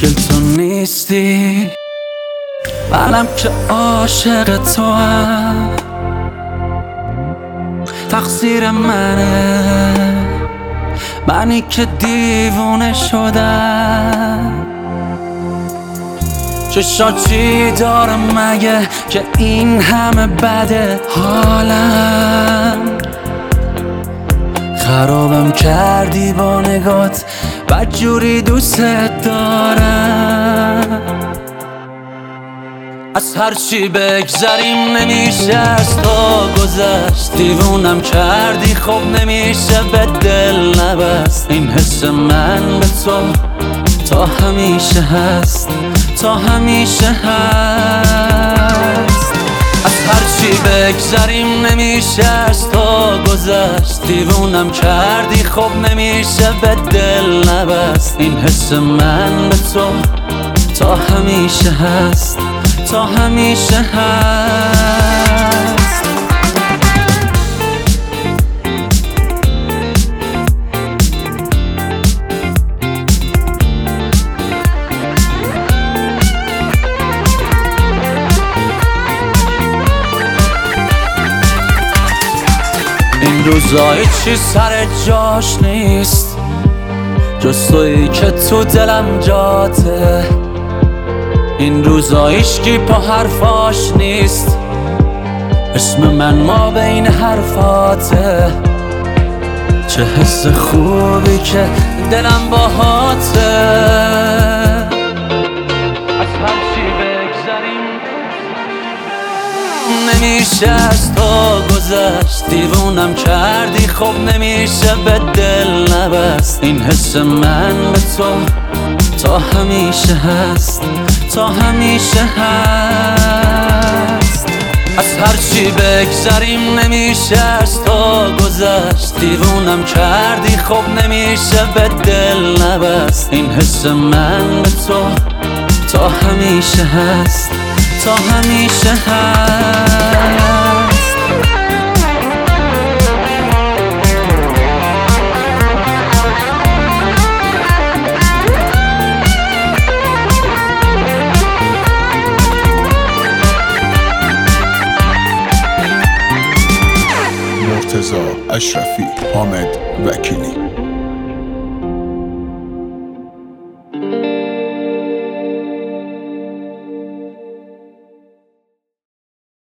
مشکل تو نیستی، منم که عاشق تو هم. تقصیر منه، منی که دیوونه شدم. چشات چی داره مگه که این همه بده حالم؟ خرابم کردی با نگات، بدجوری دوست دارم. از هرچی بگذریم نمیشه از تو گذشت. دیوونم کردی خب نمیشه به دل نبست. این حس من به تو تا همیشه هست، تا همیشه هست. از هرچی بگذریم نمیشه از تو گذشت. دیوونم کردی خب نمیشه به دل نبست. این حس من به تو تا همیشه هست، تا همیشه هست. این روزا هیچی سر جاش نیست، جز تویی که تو دلم جاته. این روزا هیچکی پا حرفاش نیست، اسم من ما بین حرفاته. چه حس خوبی که دلم باهاته. از هرچی بگذریم نمیشه از تو گذشت. دیوونم کردی خب نمیشه به دل نبست. این حس من به تو تا همیشه هست، تا همیشه هست. از هرچی بگذریم نمیشه از تو گذشت. دیوونم کردی خب نمیشه به دل نبست. این حس من به تو تا همیشه هست، تا همیشه هست. مرتضی اشرفی، حامد وکیلی.